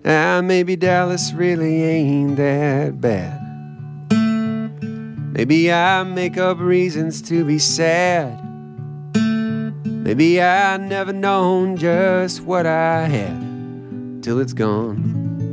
Maybe Dallas really ain't that bad. Maybe I make up reasons to be sad. Maybe I never known just what I had till it's gone.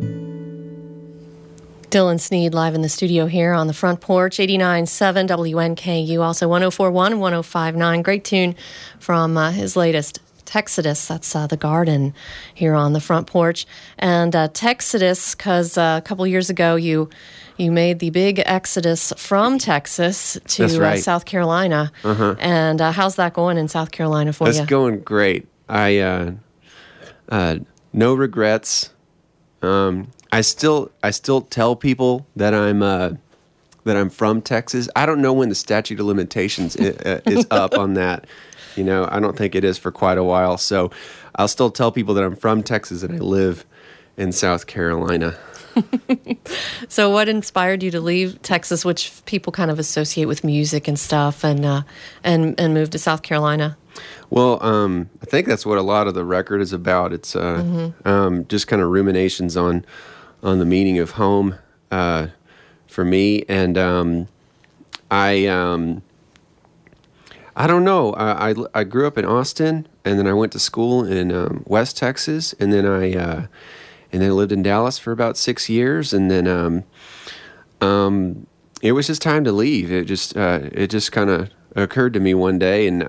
Dylan Sneed live in the studio here on the front porch, 89.7 WNKU, also 104.1, 105.9. Great tune from his latest Texodus. That's The Garden here on the front porch. And Texodus, because a couple years ago you made the big exodus from Texas to South Carolina. Uh-huh. And how's that going in South Carolina for you? It's going great. I no regrets. I still tell people that I'm from Texas. I don't know when the statute of limitations is up on that. You know, I don't think it is for quite a while. So I'll still tell people that I'm from Texas and I live in South Carolina. So what inspired you to leave Texas, which people kind of associate with music and stuff, and move to South Carolina? Well, I think that's what a lot of the record is about. It's just kind of ruminations on the meaning of home for me. And I don't know. I grew up in Austin, and then I went to school in West Texas, and then I lived in Dallas for about 6 years, and then it was just time to leave. It just kind of occurred to me one day, and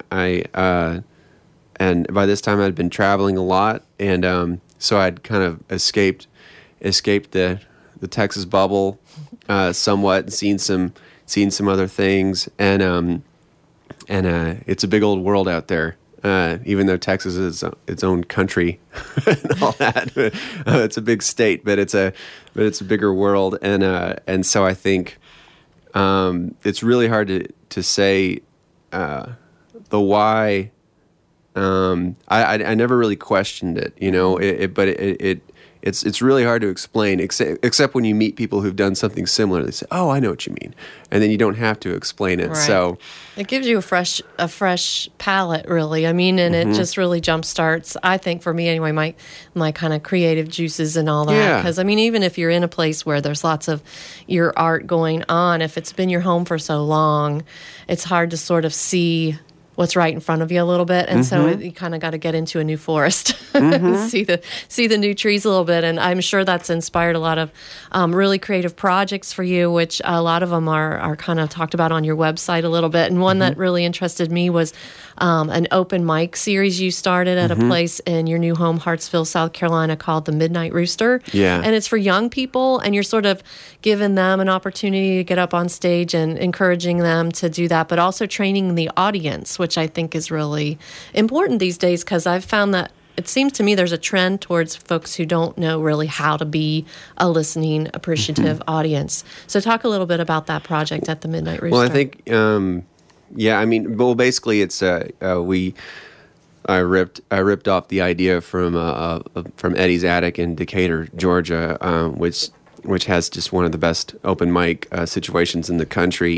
and by this time I'd been traveling a lot, and so I'd kind of escaped the Texas bubble somewhat, and seen some other things, and it's a big old world out there. Even though Texas is its own country and all that, it's a big state, but it's a bigger world, and so I think it's really hard to say the why. I never really questioned it, you know. But it's really hard to explain, except when you meet people who've done something similar. They say, "Oh, I know what you mean," and then you don't have to explain it. Right. So it gives you a fresh palette, really. I mean, and it just really jumpstarts, I think, for me anyway, my kind of creative juices and all that. Because I mean, even if you're in a place where there's lots of your art going on, if it's been your home for so long, it's hard to sort of see what's right in front of you a little bit, and so you kind of got to get into a new forest and see the new trees a little bit. And I'm sure that's inspired a lot of really creative projects for you, which a lot of them are kind of talked about on your website a little bit. And one that really interested me was an open mic series you started at a place in your new home, Hartsville, South Carolina, called the Midnight Rooster. Yeah. And it's for young people, and you're sort of giving them an opportunity to get up on stage and encouraging them to do that, but also training the audience, which I think is really important these days, because I've found that it seems to me there's a trend towards folks who don't know really how to be a listening, appreciative audience. So talk a little bit about that project at the Midnight Rooster. Well, I think, basically it's I ripped off the idea from Eddie's Attic in Decatur, Georgia, which has just one of the best open mic situations in the country,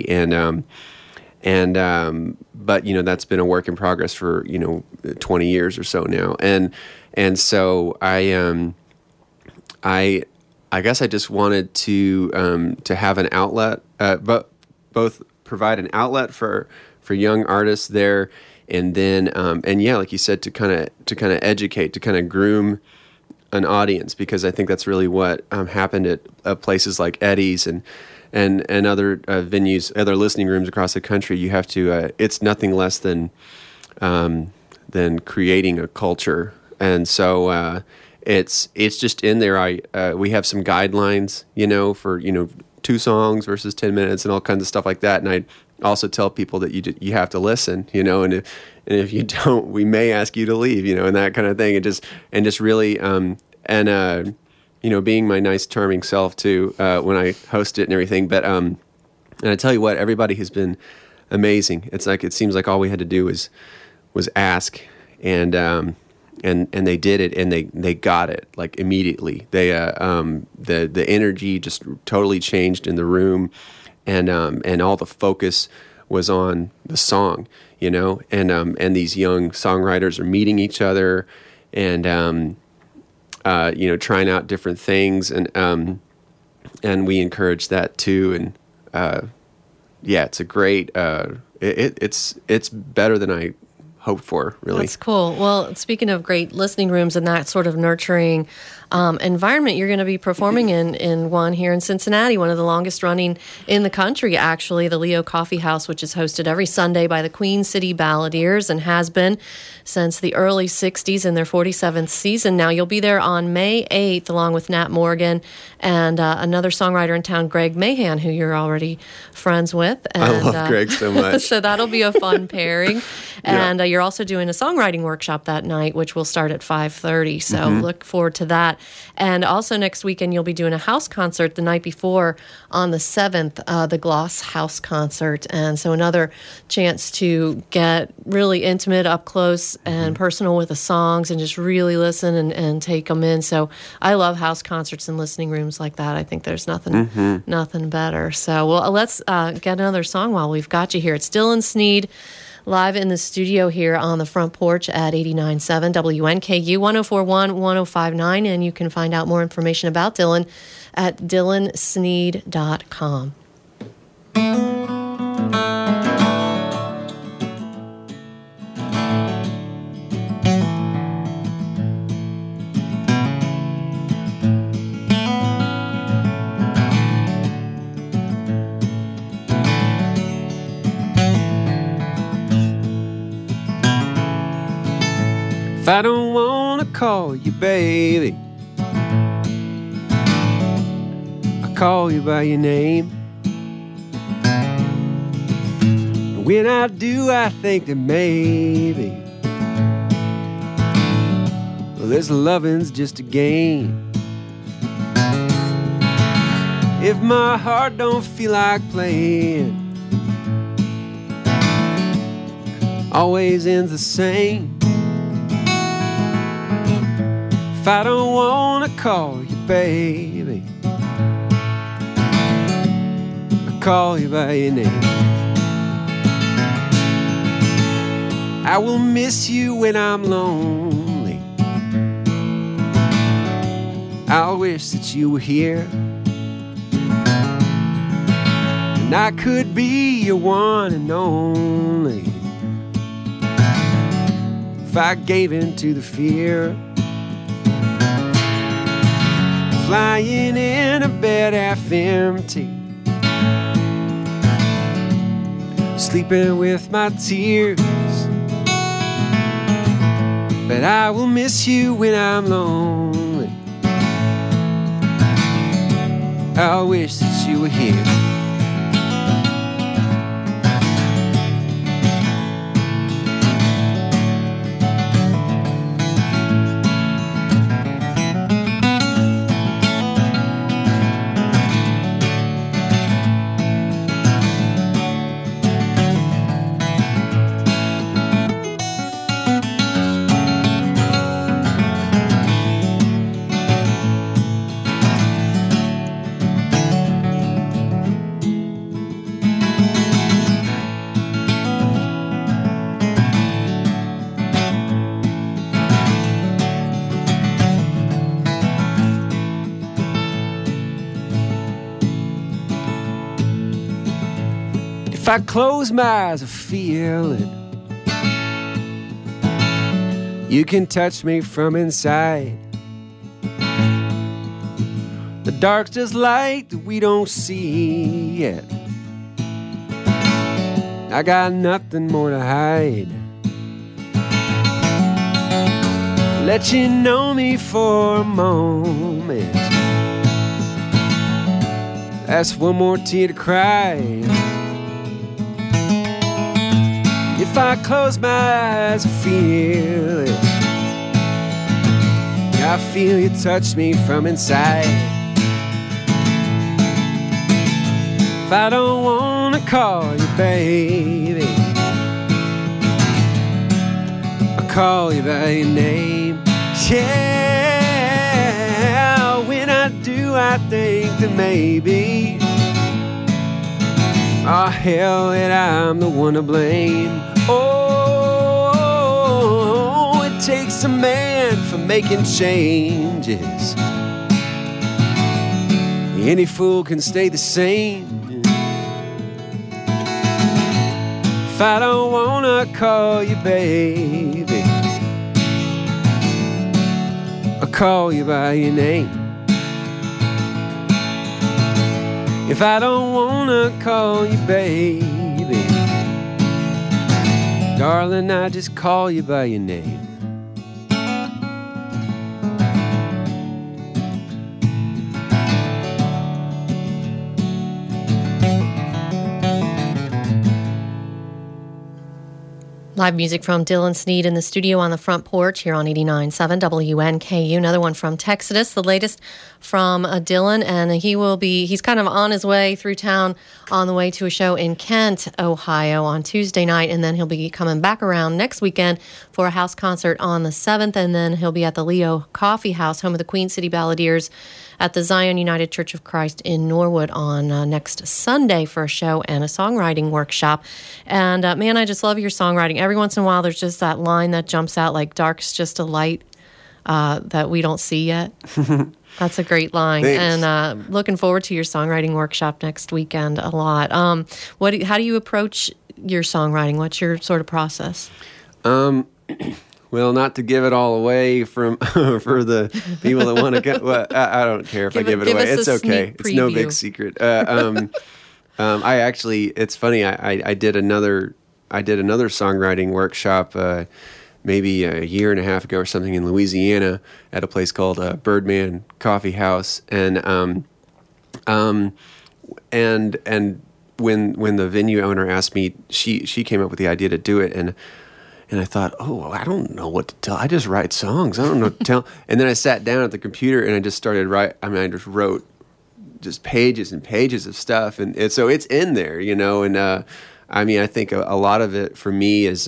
but you know, that's been a work in progress for 20 years or so now, and so I guess I just wanted to have an outlet, but both provide an outlet for young artists there, and then like you said, to kind of educate, to kind of groom an audience, because I think that's really what happened at places like Eddie's and other venues, other listening rooms across the country. You have to. It's nothing less than creating a culture, and so it's just in there. We have some guidelines, for 2 songs versus 10 minutes and all kinds of stuff like that. And I also tell people that you have to listen, and if you don't, we may ask you to leave, and that kind of thing. And just really being my nice, charming self too when I host it and everything. But and I tell you what, everybody has been amazing. It's like, it seems like all we had to do was ask, and they did it, and they got it like immediately. They the energy just totally changed in the room, and all the focus was on the song, and these young songwriters are meeting each other, and trying out different things, and we encourage that too. And it's a great. It's better than I hoped for, really. That's cool. Well, speaking of great listening rooms and that sort of nurturing environment, you're going to be performing in one here in Cincinnati, one of the longest running in the country, actually, the Leo Coffee House, which is hosted every Sunday by the Queen City Balladeers and has been since the early 60s in their 47th season. Now, you'll be there on May 8th, along with Nat Morgan and another songwriter in town, Greg Mahan, who you're already friends with. And, I love Greg so much. So that'll be a fun pairing. And you're also doing a songwriting workshop that night, which will start at 5:30. So look forward to that. And also next weekend, you'll be doing a house concert the night before on the 7th, the Gloss House Concert. And so another chance to get really intimate, up close and personal with the songs and just really listen and take them in. So I love house concerts and listening rooms like that. I think there's nothing better. So well, let's get another song while we've got you here. It's Dylan Sneed, live in the studio here on the front porch at 89.7 WNKU 104.1 105.9, and you can find out more information about Dylan at dylansneed.com. If I don't want to call you baby, I call you by your name. And when I do, I think that maybe, well, this loving's just a game. If my heart don't feel like playing, always ends the same. If I don't want to call you baby, I call you by your name. I will miss you when I'm lonely. I'll wish that you were here, and I could be your one and only. If I gave in to the fear, flying in a bed half empty, sleeping with my tears. But I will miss you when I'm lonely. I wish that you were here. If I close my eyes, I feel it. You can touch me from inside. The dark's just light that we don't see yet. I got nothing more to hide. Let you know me for a moment. That's one more tear to cry. If I close my eyes, I feel it. I feel you touch me from inside. If I don't want to call you baby, I call you by your name. Yeah, when I do, I think that maybe, oh hell, that I'm the one to blame. Oh, it takes a man for making changes. Any fool can stay the same. If I don't wanna call you baby, I'll call you by your name. If I don't wanna call you baby, darling, I just call you by your name. Live music from Dylan Sneed in the studio on the front porch here on 89.7 WNKU. Another one from Texas, the latest from Dylan, and he's kind of on his way through town on the way to a show in Kent, Ohio on Tuesday night, and then he'll be coming back around next weekend for a house concert on the 7th, and then he'll be at the Leo Coffee House, home of the Queen City Balladeers, at the Zion United Church of Christ in Norwood on next Sunday for a show and a songwriting workshop. And man, I just love your songwriting. Every once in a while, there's just that line that jumps out like dark's just a light that we don't see yet. That's a great line. Thanks. And looking forward to your songwriting workshop next weekend a lot. How do you approach your songwriting? What's your sort of process? Well, not to give it all away for the people that want to get. Well, I don't care if I give it away. It's okay. It's no big secret. I actually, it's funny. I did another songwriting workshop maybe a year and a half ago or something in Louisiana at a place called Birdman Coffee House, and when the venue owner asked me, she came up with the idea to do it, and I thought, oh, I don't know what to tell. I just write songs. I don't know what to tell. And then I sat down at the computer and I just started I just wrote just pages and pages of stuff, and so it's in there, you know. And I think a lot of it for me is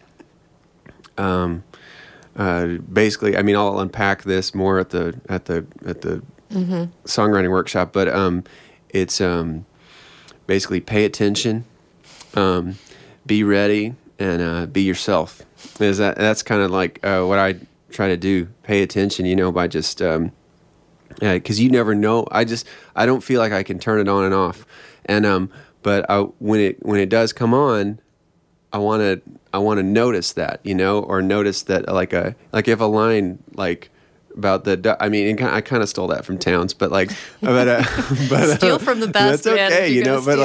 basically. I'll unpack this more at the mm-hmm. songwriting workshop, but it's basically pay attention, be ready, and be yourself. That's kind of like what I try to do. Pay attention, by just because you never know. I don't feel like I can turn it on and off, and but when it does come on, I want to notice that, or notice that like if a line like about I kind of stole that from Towns, but steal from the best. That's okay,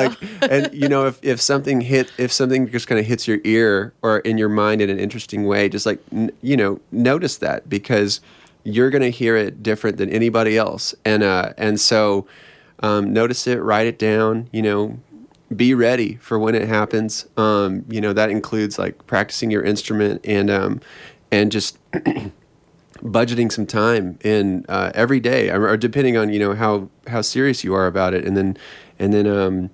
but if something just kind of hits your ear or in your mind in an interesting way, just notice that, because you're going to hear it different than anybody else, and so notice it, write it down, be ready for when it happens. That includes like practicing your instrument and just budgeting some time in every day, or depending on how serious you are about it, and then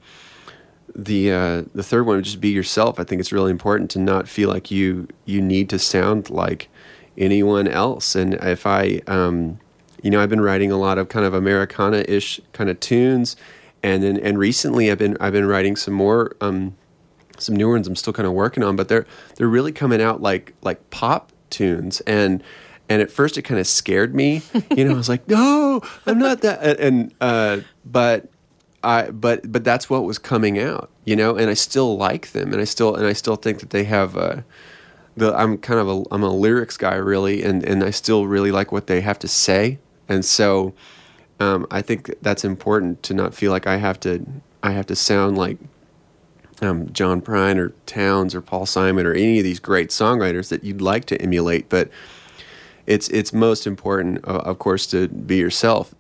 the third one would just be yourself. I think it's really important to not feel like you need to sound like anyone else. And if I've been writing a lot of kind of Americana-ish kind of tunes, and recently I've been writing some more some new ones I'm still kind of working on, but they're really coming out like pop tunes, and at first it kind of scared me. I was like, no, I'm not that. But that's what was coming out, and I still like them, and I still think that they have I'm a lyrics guy really, and I still really like what they have to say, and so I think that's important, to not feel like I have to sound like John Prine or Towns or Paul Simon or any of these great songwriters that you'd like to emulate, but it's most important, of course, to be yourself.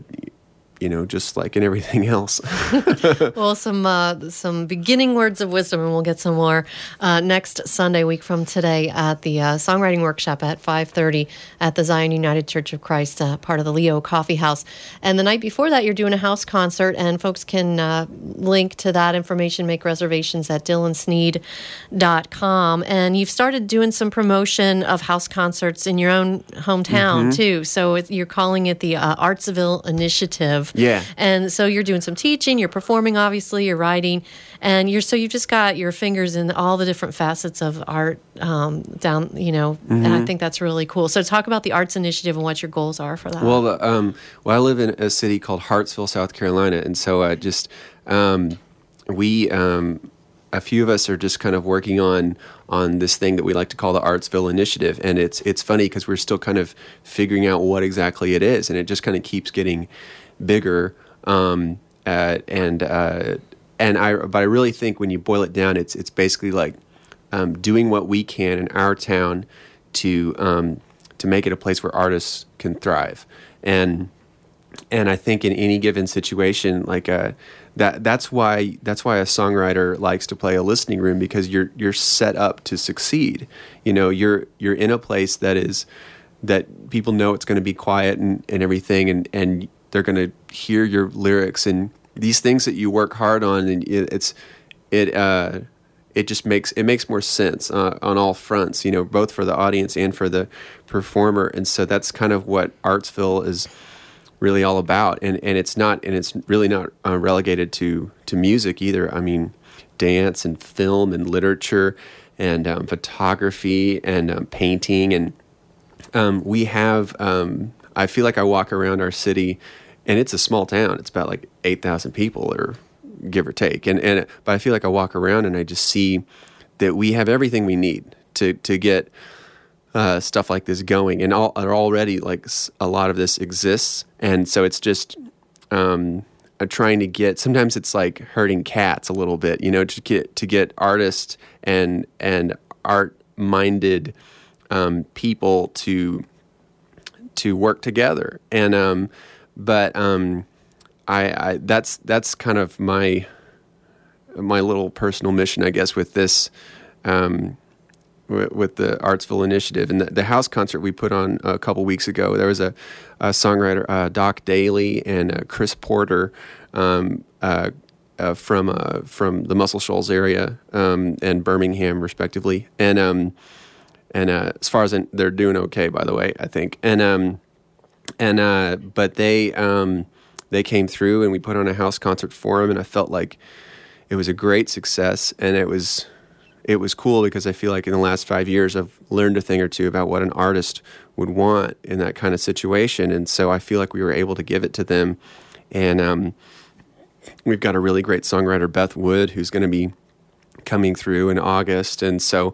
Just like in everything else. Well, some beginning words of wisdom, and we'll get some more next Sunday, week from today, at the songwriting workshop at 5:30 at the Zion United Church of Christ, part of the Leo Coffee House. And the night before that, you're doing a house concert, and folks can link to that information, make reservations at dylansneed.com. And you've started doing some promotion of house concerts in your own hometown, mm-hmm. too. So you're calling it the Artsville Initiative. of. Yeah. And so you're doing some teaching, you're performing, obviously, you're writing, and you've just got your fingers in all the different facets of art down, and I think that's really cool. So talk about the Arts Initiative and what your goals are for that. Well, I live in a city called Hartsville, South Carolina, and so a few of us are just kind of working on this thing that we like to call the Artsville Initiative, and it's funny because we're still kind of figuring out what exactly it is, and it just kind of keeps getting bigger. But I really think when you boil it down, it's basically like doing what we can in our town to make it a place where artists can thrive, and I think in any given situation, like that's why a songwriter likes to play a listening room, because you're set up to succeed. You're in a place that people know it's going to be quiet and everything, and they're going to hear your lyrics and these things that you work hard on, and it just makes more sense on all fronts, both for the audience and for the performer. And so that's kind of what Artsville is really all about, and it's really not relegated to music either. I mean, dance and film and literature and photography and painting, and we have. I feel like I walk around our city, and it's a small town. It's about like 8,000 people, or give or take, but I feel like I walk around and I just see that we have everything we need to get stuff like this going, and already like a lot of this exists, and so it's just trying to get. Sometimes it's like herding cats a little bit, to get artists and art-minded people to work together, and I that's kind of my little personal mission, I guess, with this. With the Artsville Initiative and the house concert we put on a couple weeks ago, there was a songwriter, Doc Daly, and Chris Porter from the Muscle Shoals area and Birmingham, respectively. And as far as they're doing okay, by the way, I think. But they came through and we put on a house concert for them, and I felt like it was a great success, and it was cool because I feel like in the last 5 years I've learned a thing or two about what an artist would want in that kind of situation, and so I feel like we were able to give it to them. And we've got a really great songwriter, Beth Wood, who's going to be coming through in August, and so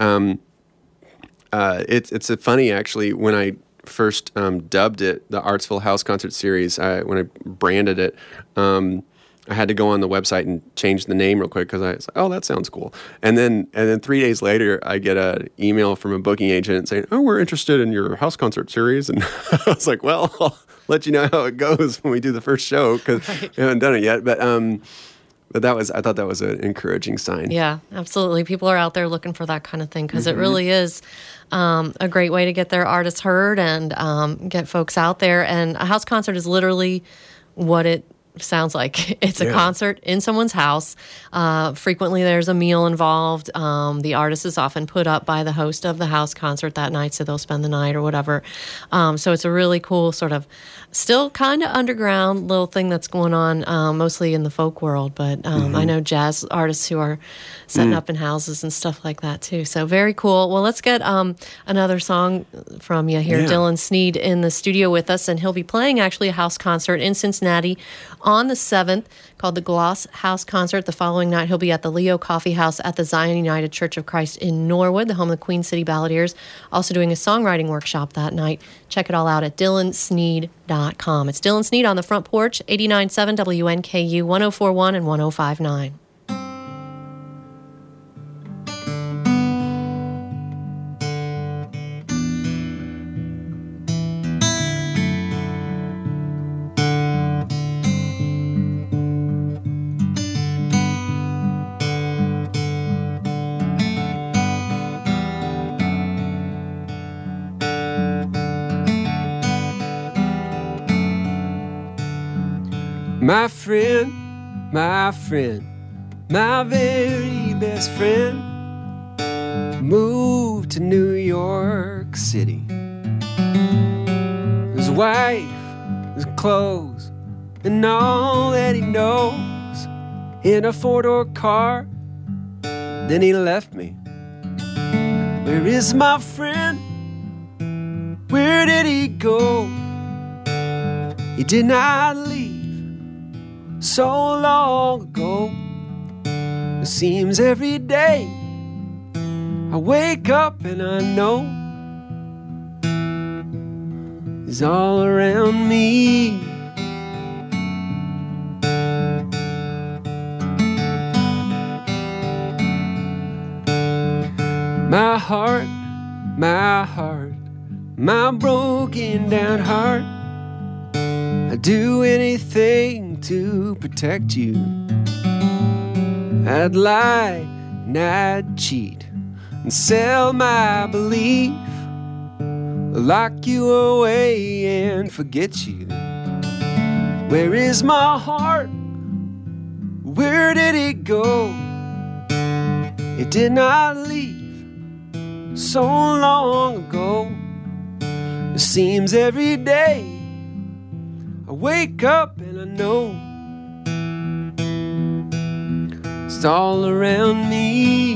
it's a funny, actually, when I first dubbed it the Artsville House Concert Series, when I branded it, I had to go on the website and change the name real quick because I was like, oh, that sounds cool. And then 3 days later, I get an email from a booking agent saying, oh, we're interested in your house concert series. And I was like, well, I'll let you know how it goes when we do the first show, because we haven't done it yet. But I thought that was an encouraging sign. Yeah, absolutely. People are out there looking for that kind of thing, because it really is a great way to get their artists heard and get folks out there. And a house concert is literally what it sounds like. It's a concert in someone's house. Frequently there's a meal involved. The artist is often put up by the host of the house concert that night, so they'll spend the night or whatever. So it's a really cool sort of still kind of underground little thing that's going on, mostly in the folk world, but I know jazz artists who are setting up in houses and stuff like that too. So very cool. Well, let's get another song from you here. Dylan Sneed in the studio with us, and he'll be playing actually a house concert in Cincinnati on the 7th called the Gloss House Concert. The following night, he'll be at the Leo Coffee House at the Zion United Church of Christ in Norwood, the home of the Queen City Balladeers. Also doing a songwriting workshop that night. Check it all out at dylansneed.com. It's Dylan Sneed on the Front Porch, 89.7 WNKU, 104.1 and 105.9. My friend, my very best friend, moved to New York City. His wife, his clothes, and all that he knows in a four-door car. Then he left me. Where is my friend? Where did he go? He did not leave so long ago. It seems every day I wake up and I know he's all around me. My heart, my broken down heart, I'd do anything to protect you. I'd lie and I'd cheat and sell my belief, lock you away and forget you. Where is my heart? Where did it go? It did not leave so long ago. It seems every day I wake up and I know it's all around me.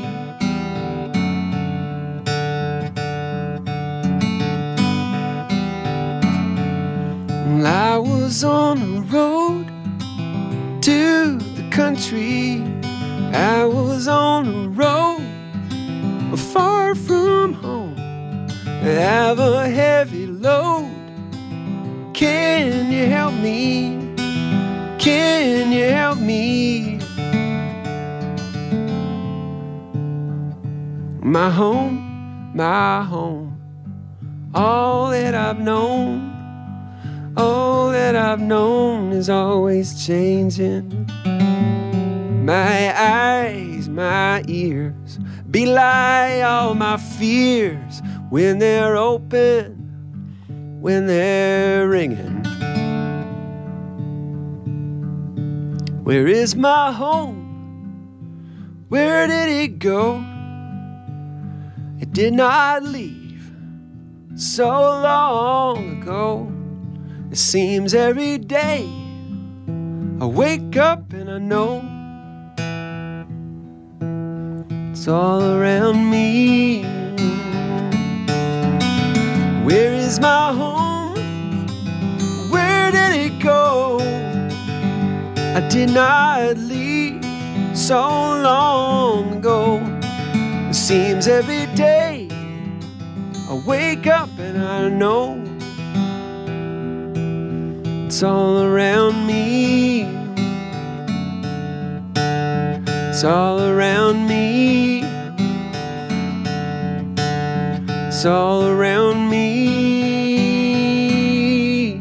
Well, I was on the road to the country. I was on the road far from home. I have a heavy load. Can you help me? Can you help me? My home, all that I've known is always changing. My eyes, my ears belie all my fears when they're open, when they're ringing. Where is my home? Where did it go? It did not leave so long ago. It seems every day I wake up and I know it's all around me. Where is my home? Where did it go? I did not leave so long ago. It seems every day I wake up and I know it's all around me. It's all around me. It's all around me.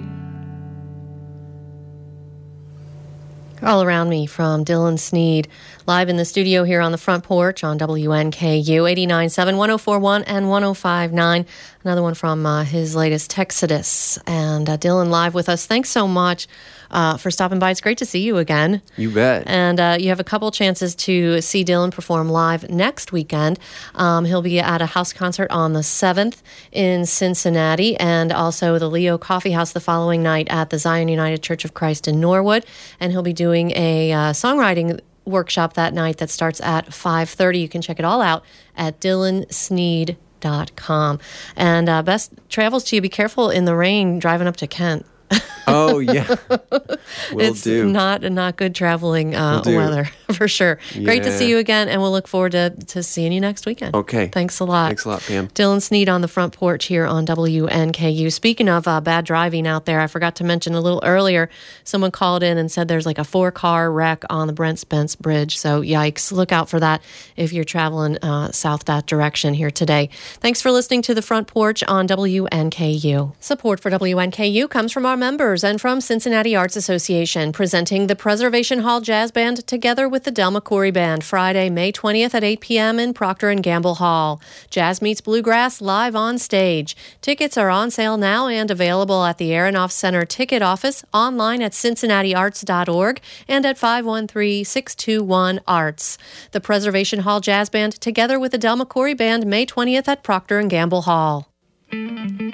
All Around Me from Dylan Sneed, live in the studio here on the front porch on WNKU 89.7, 104.1 and 105.9. Another one from his latest Texodus. And Dylan live with us. Thanks so much for stopping by. It's great to see you again. You bet. And you have a couple chances to see Dylan perform live next weekend. He'll be at a house concert on the 7th in Cincinnati, and also the Leo Coffee House the following night at the Zion United Church of Christ in Norwood. And he'll be doing a songwriting workshop that night that starts at 5:30. You can check it all out at DylanSneed.com. And best travels to you. Be careful in the rain driving up to Kent. Oh, yeah. It's not good traveling weather, for sure. Yeah. Great to see you again, and we'll look forward to seeing you next weekend. Okay. Thanks a lot. Thanks a lot, Pam. Dylan Sneed on the front porch here on WNKU. Speaking of bad driving out there, I forgot to mention a little earlier, someone called in and said there's like a 4-car wreck on the Brent Spence Bridge. So yikes, look out for that if you're traveling south that direction here today. Thanks for listening to the front porch on WNKU. Support for WNKU comes from our members and from Cincinnati Arts Association, presenting the Preservation Hall Jazz Band together with the Del McCoury Band, Friday, May 20th at 8 p.m. in Procter & Gamble Hall. Jazz meets bluegrass live on stage. Tickets are on sale now and available at the Aronoff Center ticket office, online at cincinnatiarts.org, and at 513-621-ARTS. The Preservation Hall Jazz Band together with the Del McCoury Band, May 20th at Procter & Gamble Hall.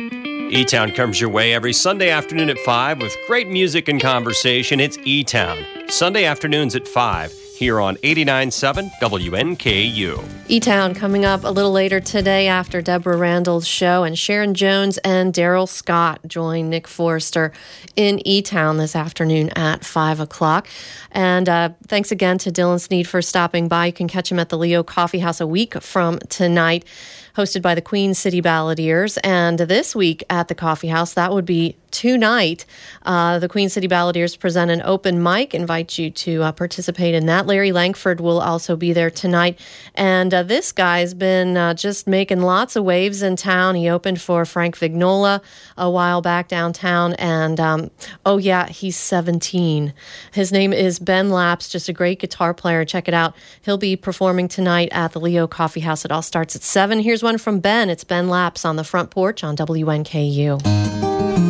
E-Town comes your way every Sunday afternoon at 5 with great music and conversation. It's E-Town, Sunday afternoons at 5 here on 89.7 WNKU. E-Town coming up a little later today after Deborah Randall's show, and Sharon Jones and Daryl Scott join Nick Forrester in E-Town this afternoon at 5 o'clock. And thanks again to Dylan Sneed for stopping by. You can catch him at the Leo Coffee House a week from tonight, hosted by the Queen City Balladeers. And this week at the Coffee House, that would be tonight, the Queen City Balladeers present an open mic. Invite you to participate in that. Larry Langford will also be there tonight. And this guy's been just making lots of waves in town. He opened for Frank Vignola a while back downtown. And, he's 17. His name is Ben Laps, just a great guitar player. Check it out. He'll be performing tonight at the Leo Coffee House. It all starts at 7. Here's one from Ben. It's Ben Laps on the front porch on WNKU.